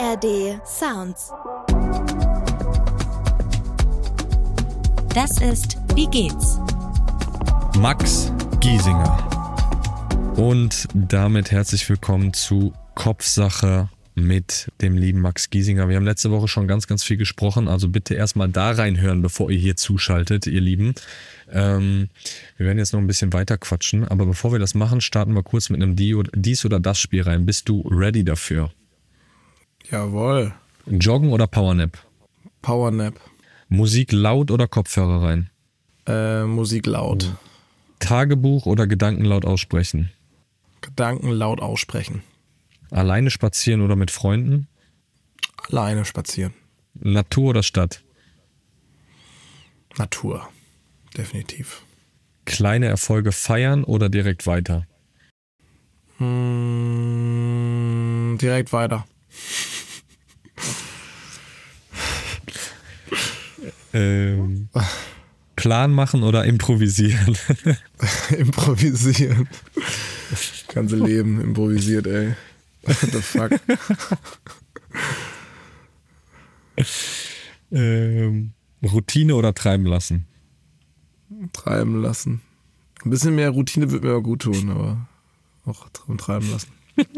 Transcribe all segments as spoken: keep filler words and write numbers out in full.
R D Sounds. Das ist Wie geht's? Max Giesinger. Und damit herzlich willkommen zu Kopfsache mit dem lieben Max Giesinger. Wir haben letzte Woche schon ganz, ganz viel gesprochen, also bitte erstmal da reinhören, bevor ihr hier zuschaltet, ihr Lieben. Ähm, wir werden jetzt noch ein bisschen weiter quatschen, aber bevor wir das machen, starten wir kurz mit einem Dies- oder Das-Spiel rein. Bist du ready dafür? Jawohl. Joggen oder Powernap? Powernap. Musik laut oder Kopfhörer rein? Äh, Musik laut. Tagebuch oder Gedanken laut aussprechen? Gedanken laut aussprechen. Alleine spazieren oder mit Freunden? Alleine spazieren. Natur oder Stadt? Natur. Definitiv. Kleine Erfolge feiern oder direkt weiter? Hm, direkt weiter. ähm, Plan machen oder improvisieren? Improvisieren. Das ganze Leben improvisiert, ey. What the fuck? ähm, Routine oder treiben lassen? Treiben lassen. Ein bisschen mehr Routine würde mir aber gut tun, aber auch treiben lassen.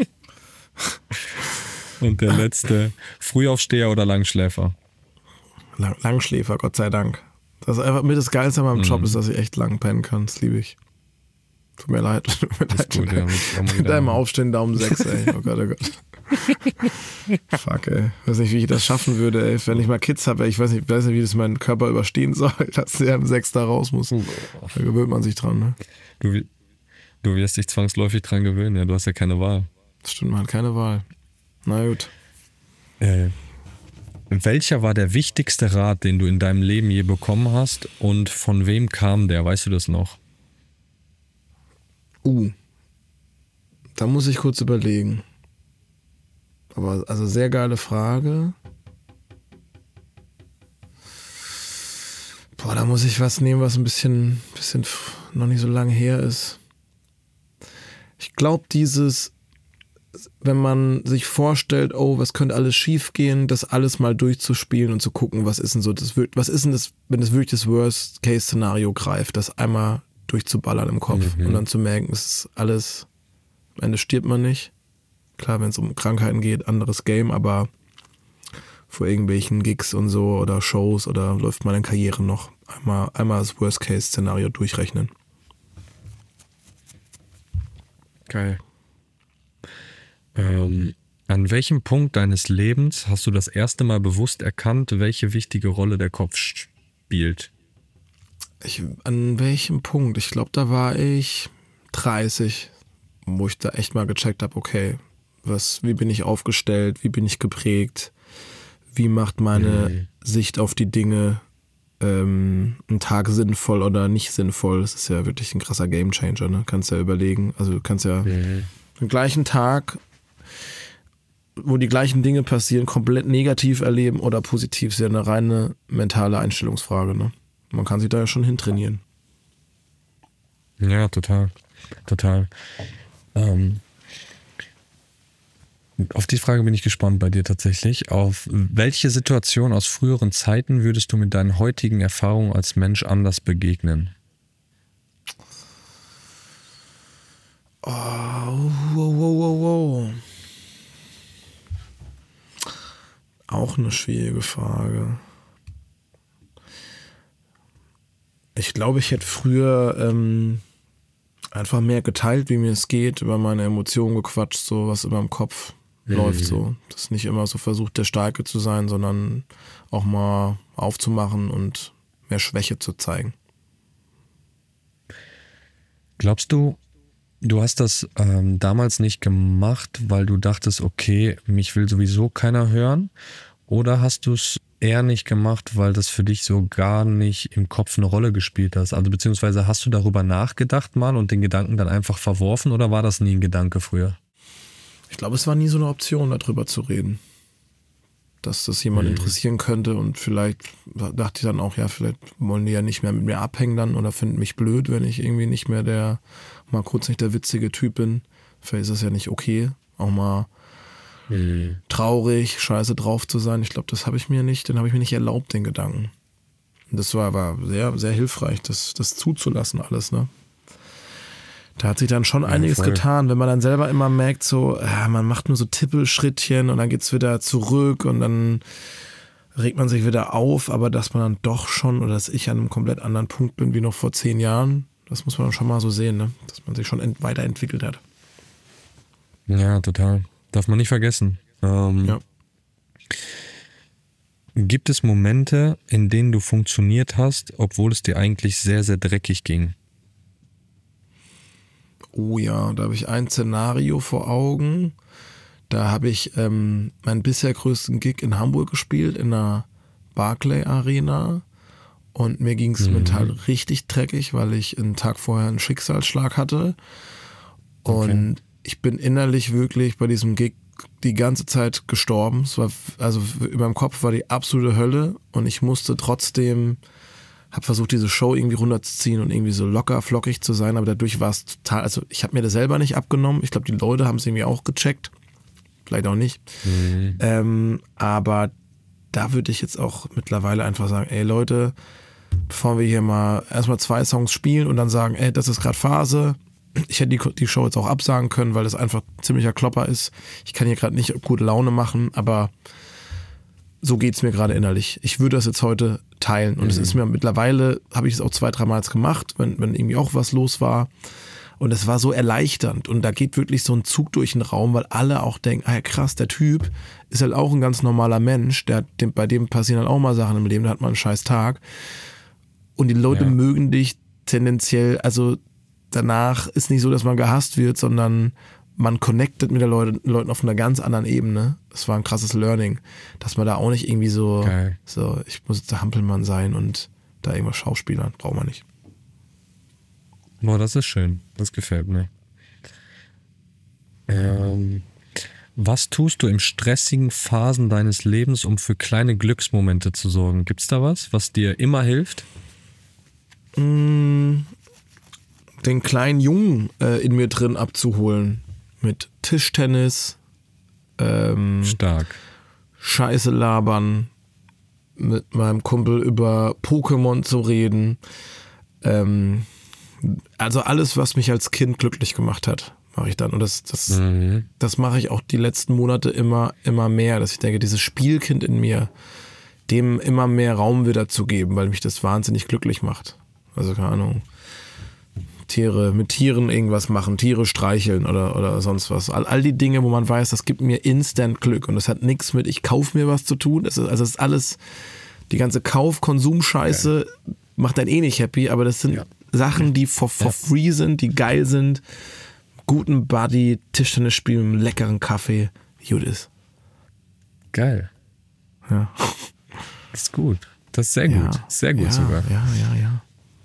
Und der letzte, Frühaufsteher oder Langschläfer? Lang, Langschläfer, Gott sei Dank. Das ist einfach mit das Geilste an meinem Job, mhm. ist, dass ich echt lang pennen kann. Das liebe ich. Tut mir leid. Tut mir leid. Gut, ja, mit, mit deinem Aufstehen Daumen sechs, ey. Oh Gott, oh Gott. Fuck, ey. Ich weiß nicht, wie ich das schaffen würde, ey. Wenn ich mal Kids habe, ich weiß nicht, weiß nicht, wie das mein Körper überstehen soll, dass der im sechs da raus muss. Da gewöhnt man sich dran, ne? Du, du wirst dich zwangsläufig dran gewöhnen, ja. Du hast ja keine Wahl. Das stimmt, man hat keine Wahl. Na gut. Äh, welcher war der wichtigste Rat, den du in deinem Leben je bekommen hast und von wem kam der? Weißt du das noch? Uh, da muss ich kurz überlegen. Aber also sehr geile Frage. Boah, da muss ich was nehmen, was ein bisschen, bisschen noch nicht so lange her ist. Ich glaube, dieses, wenn man sich vorstellt, oh, was könnte alles schief gehen, das alles mal durchzuspielen und zu gucken, was ist denn so das, was ist denn das, wenn das wirklich das Worst-Case-Szenario greift, das einmal durchzuballern im Kopf mhm. und dann zu merken, es ist alles, am Ende stirbt man nicht. Klar, wenn es um Krankheiten geht, anderes Game, aber vor irgendwelchen Gigs und so oder Shows oder läuft meine Karriere noch, einmal, einmal das Worst-Case-Szenario durchrechnen. Geil. Ähm, an welchem Punkt deines Lebens hast du das erste Mal bewusst erkannt, welche wichtige Rolle der Kopf spielt? Ich, an welchem Punkt? Ich glaube, da war ich dreißig, wo ich da echt mal gecheckt habe, okay, was, wie bin ich aufgestellt, wie bin ich geprägt, wie macht meine mhm. Sicht auf die Dinge ähm, einen Tag sinnvoll oder nicht sinnvoll. Das ist ja wirklich ein krasser Gamechanger, ne? Kannst ja überlegen, also du kannst ja mhm. den gleichen Tag, wo die gleichen Dinge passieren, komplett negativ erleben oder positiv, ist ja eine reine mentale Einstellungsfrage, ne? Man kann sich da ja schon hintrainieren. Ja, total. Total. Ähm, auf die Frage bin ich gespannt bei dir tatsächlich. Auf welche Situation aus früheren Zeiten würdest du mit deinen heutigen Erfahrungen als Mensch anders begegnen? Oh, wow, wow, wow, wow. Auch eine schwierige Frage. Ich glaube, ich hätte früher ähm, einfach mehr geteilt, wie mir es geht, über meine Emotionen gequatscht, so was über dem Kopf mhm. läuft so. Das nicht immer so versucht, der Starke zu sein, sondern auch mal aufzumachen und mehr Schwäche zu zeigen. Glaubst du, du hast das ähm, damals nicht gemacht, weil du dachtest, okay, mich will sowieso keiner hören? Oder hast du es eher nicht gemacht, weil das für dich so gar nicht im Kopf eine Rolle gespielt hat? Also beziehungsweise hast du darüber nachgedacht mal und den Gedanken dann einfach verworfen oder war das nie ein Gedanke früher? Ich glaube, es war nie so eine Option, darüber zu reden. Dass das jemand mhm. interessieren könnte und vielleicht dachte ich dann auch, ja, vielleicht wollen die ja nicht mehr mit mir abhängen dann oder finden mich blöd, wenn ich irgendwie nicht mehr der, mal kurz nicht der witzige Typ bin. Vielleicht ist das ja nicht okay, auch mal Mhm. traurig, scheiße drauf zu sein. Ich glaube, das habe ich mir nicht, den habe ich mir nicht erlaubt, den Gedanken. Und das war, war sehr, sehr hilfreich, das, das zuzulassen alles, ne? Da hat sich dann schon Ja, einiges voll. getan, wenn man dann selber immer merkt, so, ja, man macht nur so Tippelschrittchen und dann geht's wieder zurück und dann regt man sich wieder auf, aber dass man dann doch schon, oder dass ich an einem komplett anderen Punkt bin wie noch vor zehn Jahren, das muss man schon mal so sehen, ne? Dass man sich schon ent- weiterentwickelt hat. Ja, total. Darf man nicht vergessen. Ähm, Ja. Gibt es Momente, in denen du funktioniert hast, obwohl es dir eigentlich sehr, sehr dreckig ging? Oh ja, da habe ich ein Szenario vor Augen. Da habe ich ähm, meinen bisher größten Gig in Hamburg gespielt, in der Barclay Arena. Und mir ging es Mhm. mental richtig dreckig, weil ich einen Tag vorher einen Schicksalsschlag hatte. Und Okay. ich bin innerlich wirklich bei diesem Gig die ganze Zeit gestorben. Es war, also in meinem Kopf war die absolute Hölle und ich musste trotzdem, habe versucht, diese Show irgendwie runterzuziehen und irgendwie so locker, flockig zu sein, aber dadurch war es total, also ich habe mir das selber nicht abgenommen. Ich glaube, die Leute haben es irgendwie auch gecheckt. Vielleicht auch nicht. Mhm. Ähm, aber da würde ich jetzt auch mittlerweile einfach sagen, ey Leute, bevor wir hier mal erstmal zwei Songs spielen und dann sagen, ey, das ist gerade Phase. Ich hätte die, die Show jetzt auch absagen können, weil das einfach ein ziemlicher Klopper ist. Ich kann hier gerade nicht gute Laune machen, aber so geht's mir gerade innerlich. Ich würde das jetzt heute teilen. Und es Mhm. ist mir mittlerweile, habe ich es auch zwei, dreimal gemacht, wenn, wenn irgendwie auch was los war. Und es war so erleichternd. Und da geht wirklich so ein Zug durch den Raum, weil alle auch denken, ah ja, krass, der Typ ist halt auch ein ganz normaler Mensch. Der, dem, bei dem passieren halt auch mal Sachen im Leben, der hat mal einen scheiß Tag. Und die Leute Ja. mögen dich tendenziell, also danach ist nicht so, dass man gehasst wird, sondern man connectet mit den Leute, Leuten auf einer ganz anderen Ebene. Das war ein krasses Learning, dass man da auch nicht irgendwie so, Geil. so ich muss jetzt der Hampelmann sein und da irgendwas schauspielern, braucht man nicht. Boah, das ist schön. Das gefällt mir. Ähm, was tust du in stressigen Phasen deines Lebens, um für kleine Glücksmomente zu sorgen? Gibt's da was, was dir immer hilft? Mm, den kleinen Jungen äh, in mir drin abzuholen. Mit Tischtennis, ähm, Stark. Scheiße labern, mit meinem Kumpel über Pokémon zu reden. Ähm, also alles, was mich als Kind glücklich gemacht hat, mache ich dann. Und das, das, Mhm. das mache ich auch die letzten Monate immer, immer mehr, dass ich denke, dieses Spielkind in mir, dem immer mehr Raum wieder zu geben, weil mich das wahnsinnig glücklich macht. Also keine Ahnung. Tiere, mit Tieren irgendwas machen, Tiere streicheln oder, oder sonst was. All, all die Dinge, wo man weiß, das gibt mir instant Glück und das hat nichts mit, ich kaufe mir was zu tun. Das ist, also das ist alles, die ganze Kauf-Konsum-Scheiße macht einen eh nicht happy, aber das sind Ja. Sachen, die for, for Ja. free sind, die geil sind. Guten Buddy, Tischtennis spielen, mit einem leckeren Kaffee, gut ist. Geil. Ja. Das ist gut. Das ist sehr gut. Ja. Sehr gut ja, sogar. Ja, ja, ja.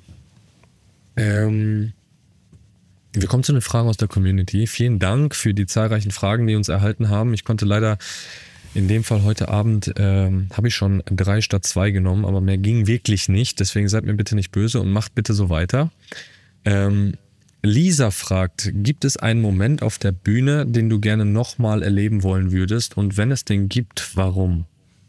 Ähm, wir kommen zu den Fragen aus der Community. Vielen Dank für die zahlreichen Fragen, die uns erhalten haben. Ich konnte leider in dem Fall heute Abend, ähm, habe ich schon drei statt zwei genommen, aber mehr ging wirklich nicht. Deswegen seid mir bitte nicht böse und macht bitte so weiter. Ähm, Lisa fragt, gibt es einen Moment auf der Bühne, den du gerne nochmal erleben wollen würdest? Und wenn es den gibt, warum?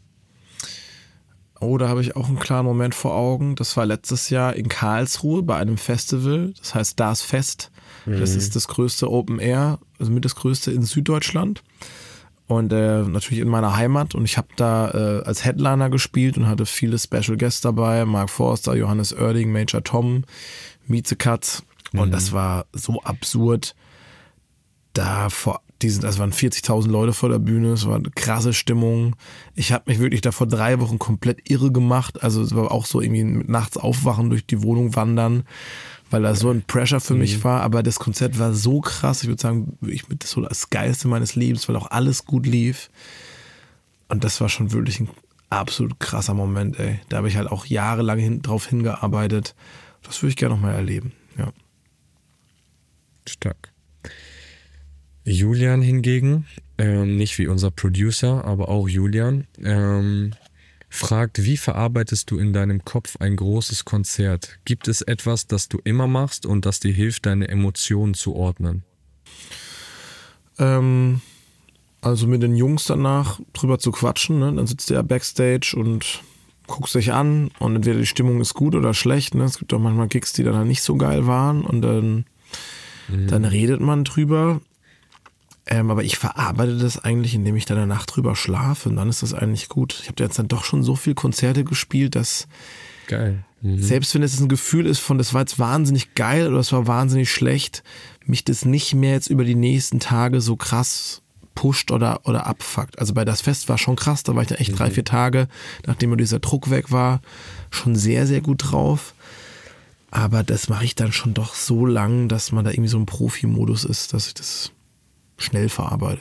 Oh, da habe ich auch einen klaren Moment vor Augen. Das war letztes Jahr in Karlsruhe bei einem Festival. Das heißt Das Fest. Das ist das größte Open Air, also mit das größte in Süddeutschland. Und äh, natürlich in meiner Heimat. Und ich habe da äh, als Headliner gespielt und hatte viele Special Guests dabei. Mark Forster, Johannes Oerding, Major Tom, Mieze Katz. Und Mhm. das war so absurd. Da vor diesen, das waren vierzigtausend Leute vor der Bühne, es war eine krasse Stimmung. Ich habe mich wirklich da vor drei Wochen komplett irre gemacht. Also es war auch so irgendwie mit nachts aufwachen, durch die Wohnung wandern, weil da so ein Pressure für mich war. Aber das Konzert war so krass. Ich würde sagen, ich mit das so das Geilste meines Lebens, weil auch alles gut lief. Und das war schon wirklich ein absolut krasser Moment, ey. Da habe ich halt auch jahrelang hin, drauf hingearbeitet. Das würde ich gerne nochmal erleben, ja. Stark. Julian hingegen, ähm, nicht wie unser Producer, aber auch Julian, ähm, fragt, wie verarbeitest du in deinem Kopf ein großes Konzert? Gibt es etwas, das du immer machst und das dir hilft, deine Emotionen zu ordnen? Ähm, Also mit den Jungs danach drüber zu quatschen, ne? Dann sitzt du ja Backstage und guckst dich an und entweder die Stimmung ist gut oder schlecht. Ne? Es gibt auch manchmal Gigs, die dann halt nicht so geil waren und dann, mhm. dann redet man drüber. Ähm, aber ich verarbeite das eigentlich, indem ich dann eine Nacht drüber schlafe und dann ist das eigentlich gut. Ich habe jetzt dann doch schon so viele Konzerte gespielt, dass geil. Mhm. Selbst wenn es ein Gefühl ist von, das war jetzt wahnsinnig geil oder das war wahnsinnig schlecht, mich das nicht mehr jetzt über die nächsten Tage so krass pusht oder, oder abfuckt. Also bei Das Fest war schon krass, da war ich dann echt mhm. drei, vier Tage, nachdem dieser Druck weg war, schon sehr, sehr gut drauf. Aber das mache ich dann schon doch so lang, dass man da irgendwie so im Profi-Modus ist, dass ich das schnell verarbeite.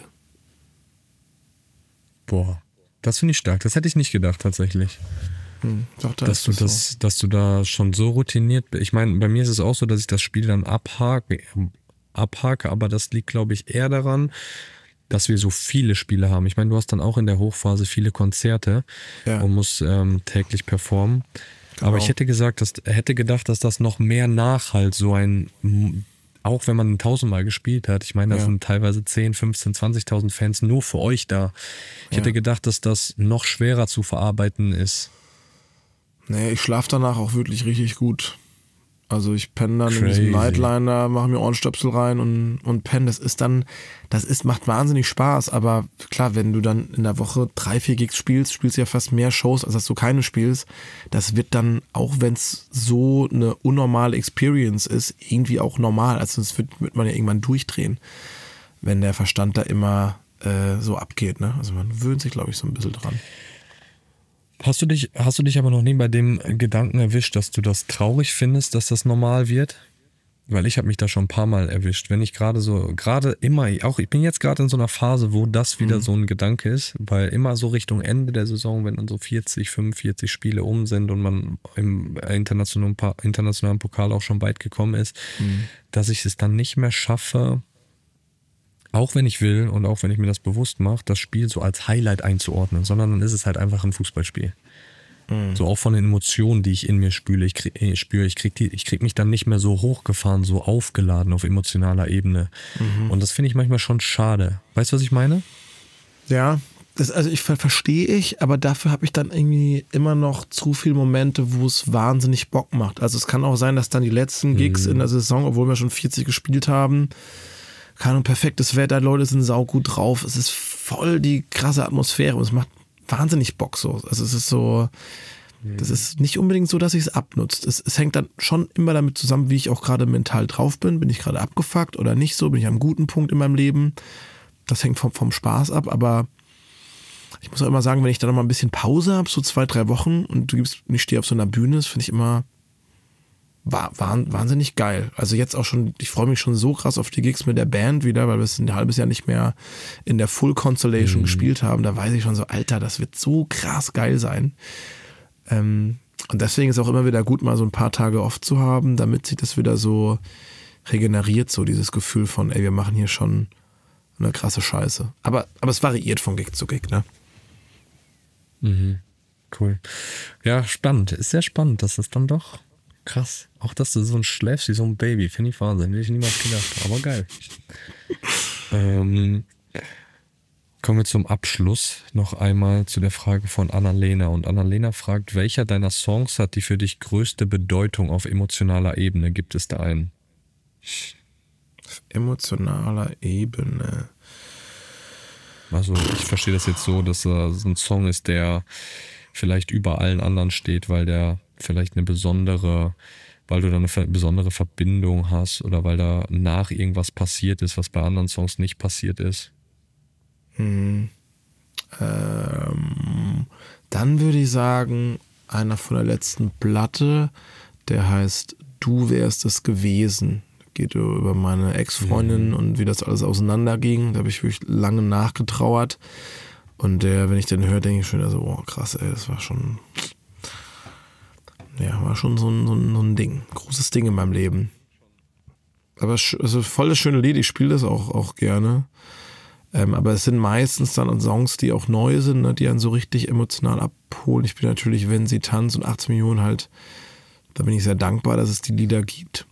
Boah, das finde ich stark. Das hätte ich nicht gedacht tatsächlich. Hm, doch, da dass, du das, so. dass du da schon so routiniert bist. Ich meine, bei mir ist es auch so, dass ich das Spiel dann abhake, abhake aber das liegt, glaube ich, eher daran, dass wir so viele Spiele haben. Ich meine, du hast dann auch in der Hochphase viele Konzerte ja. und musst ähm, täglich performen. Genau. Aber ich hätte gesagt, dass, hätte gedacht, dass das noch mehr Nachhalt, so ein, auch wenn man tausendmal gespielt hat, ich meine, da ja. sind teilweise zehn, fünfzehn, zwanzigtausend Fans nur für euch da. Ich ja. hätte gedacht, dass das noch schwerer zu verarbeiten ist. Nee, ich schlafe danach auch wirklich richtig gut. Also ich penne dann Crazy. in diesem Nightliner, mache mir Ohrenstöpsel rein und, und penne. Das ist dann, das ist, macht wahnsinnig Spaß, aber klar, wenn du dann in der Woche drei, vier Gigs spielst, spielst du ja fast mehr Shows, als dass du keine spielst. Das wird dann, auch wenn es so eine unnormale Experience ist, irgendwie auch normal. Also das wird, wird man ja irgendwann durchdrehen, wenn der Verstand da immer äh, so abgeht. Ne? Also man gewöhnt sich, glaube ich, so ein bisschen dran. Hast du dich, hast du dich aber noch nie bei dem Gedanken erwischt, dass du das traurig findest, dass das normal wird? Weil ich habe mich da schon ein paar Mal erwischt. Wenn ich gerade so, gerade immer, auch ich bin jetzt gerade in so einer Phase, wo das wieder mhm. so ein Gedanke ist, weil immer so Richtung Ende der Saison, wenn dann so vierzig, fünfundvierzig Spiele um sind und man im internationalen, internationalen Pokal auch schon weit gekommen ist, mhm. dass ich es dann nicht mehr schaffe, auch wenn ich will und auch wenn ich mir das bewusst mache, das Spiel so als Highlight einzuordnen, sondern dann ist es halt einfach ein Fußballspiel. Mhm. So auch von den Emotionen, die ich in mir spüre. Ich, krieg, ich spüre, ich krieg, die, ich krieg mich dann nicht mehr so hochgefahren, so aufgeladen auf emotionaler Ebene. Mhm. Und das finde ich manchmal schon schade. Weißt du, was ich meine? Ja, das, also ich verstehe ich, aber dafür habe ich dann irgendwie immer noch zu viele Momente, wo es wahnsinnig Bock macht. Also es kann auch sein, dass dann die letzten Gigs mhm. in der Saison, obwohl wir schon vierzig gespielt haben, keine Ahnung, perfektes Wetter, Leute sind saugut drauf, es ist voll die krasse Atmosphäre und es macht wahnsinnig Bock so. Also es ist so, das ist nicht unbedingt so, dass ich es abnutzt. Es, es hängt dann schon immer damit zusammen, wie ich auch gerade mental drauf bin. Bin ich gerade abgefuckt oder nicht so? Bin ich an einem guten Punkt in meinem Leben? Das hängt vom, vom Spaß ab, aber ich muss auch immer sagen, wenn ich da noch mal ein bisschen Pause habe, so zwei, drei Wochen und du gibst, und ich stehe auf so einer Bühne, das finde ich immer War, war wahnsinnig geil. Also jetzt auch schon, ich freue mich schon so krass auf die Gigs mit der Band wieder, weil wir es ein halbes Jahr nicht mehr in der Full Constellation mhm. gespielt haben. Da weiß ich schon so, Alter, das wird so krass geil sein. Ähm, und deswegen ist auch immer wieder gut, mal so ein paar Tage off zu haben, damit sich das wieder so regeneriert, so dieses Gefühl von, ey, wir machen hier schon eine krasse Scheiße. Aber, aber es variiert von Gig zu Gig, ne? Mhm. Cool. Ja, spannend. Ist sehr spannend, dass es dann doch krass. Auch dass du so ein schläfst wie so ein Baby. Finde ich Wahnsinn. Hätte ich niemals gedacht. Aber geil. ähm, kommen wir zum Abschluss noch einmal zu der Frage von Annalena. Und Annalena fragt, welcher deiner Songs hat die für dich größte Bedeutung auf emotionaler Ebene? Gibt es da einen? Auf emotionaler Ebene. Also ich verstehe das jetzt so, dass er so ein Song ist, der vielleicht über allen anderen steht, weil der vielleicht eine besondere, weil du da eine besondere Verbindung hast oder weil da nach irgendwas passiert ist, was bei anderen Songs nicht passiert ist? Hm. Ähm, dann würde ich sagen, einer von der letzten Platte, der heißt Du wärst es gewesen. Geht über meine Ex-Freundin mhm. und wie das alles auseinanderging. Da habe ich wirklich lange nachgetrauert. Und der, wenn ich den höre, denke ich schon, also, oh krass, ey, das war schon... Ja, war schon so ein, so, ein, so ein Ding. Großes Ding in meinem Leben. Aber also voll das schöne Lied, ich spiele das auch, auch gerne. Ähm, aber es sind meistens dann Songs, die auch neu sind, ne, die einen so richtig emotional abholen. Ich bin natürlich, wenn sie tanzt und achtzehn Millionen halt, da bin ich sehr dankbar, dass es die Lieder gibt.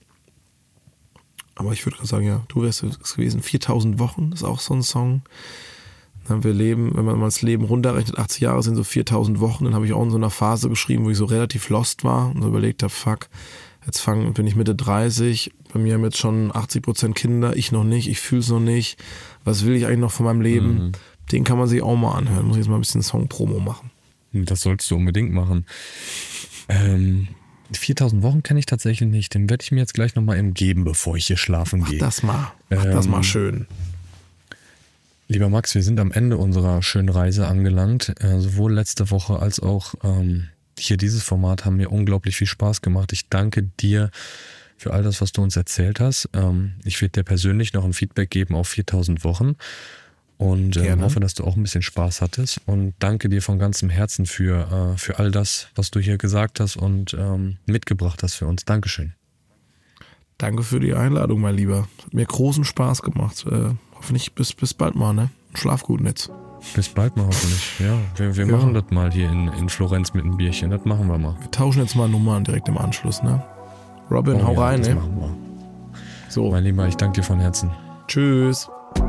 Aber ich würde gerade sagen, ja, du wärst es gewesen. viertausend Wochen ist auch so ein Song. Wir leben, wenn man mal das Leben runterrechnet, achtzig Jahre sind so viertausend Wochen. Dann habe ich auch in so einer Phase geschrieben, wo ich so relativ lost war und so überlegt habe, fuck, jetzt fang, bin ich Mitte dreißig, bei mir haben jetzt schon achtzig Prozent Kinder, ich noch nicht, ich fühle es noch nicht. Was will ich eigentlich noch von meinem Leben? Mhm. Den kann man sich auch mal anhören. Muss ich jetzt mal ein bisschen Song-Promo machen. Das solltest du unbedingt machen. Ähm, viertausend Wochen kenne ich tatsächlich nicht. Den werde ich mir jetzt gleich nochmal eben geben, bevor ich hier schlafen Mach gehe. das mal. Mach ähm, das mal schön. Lieber Max, wir sind am Ende unserer schönen Reise angelangt. Äh, sowohl letzte Woche als auch ähm, hier dieses Format haben mir unglaublich viel Spaß gemacht. Ich danke dir für all das, was du uns erzählt hast. Ähm, ich werde dir persönlich noch ein Feedback geben auf viertausend Wochen und äh, hoffe, dass du auch ein bisschen Spaß hattest. Und danke dir von ganzem Herzen für, äh, für all das, was du hier gesagt hast und ähm, mitgebracht hast für uns. Dankeschön. Danke für die Einladung, mein Lieber. Hat mir großen Spaß gemacht. Äh, hoffentlich bis, bis bald mal, ne? Schlaf gut, Netz. Bis bald mal hoffentlich, ja. Wir, wir ja. machen das mal hier in, in Florenz mit einem Bierchen. Das machen wir mal. Wir tauschen jetzt mal Nummern direkt im Anschluss, ne? Robin, oh, hau ja, rein, das ne? machen wir. So. Mein Lieber, ich danke dir von Herzen. Tschüss.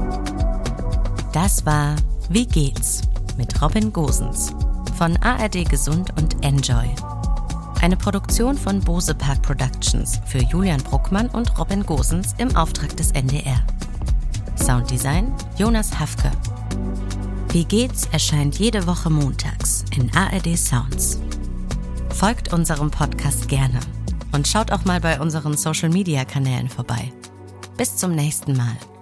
Das war Wie geht's? Mit Robin Gosens von A R D Gesund und Enjoy. Eine Produktion von Bose Park Productions für Julian Bruckmann und Robin Gosens im Auftrag des N D R. Sounddesign Jonas Hafke. Wie geht's? Erscheint jede Woche montags in A R D Sounds. Folgt unserem Podcast gerne und schaut auch mal bei unseren Social-Media-Kanälen vorbei. Bis zum nächsten Mal.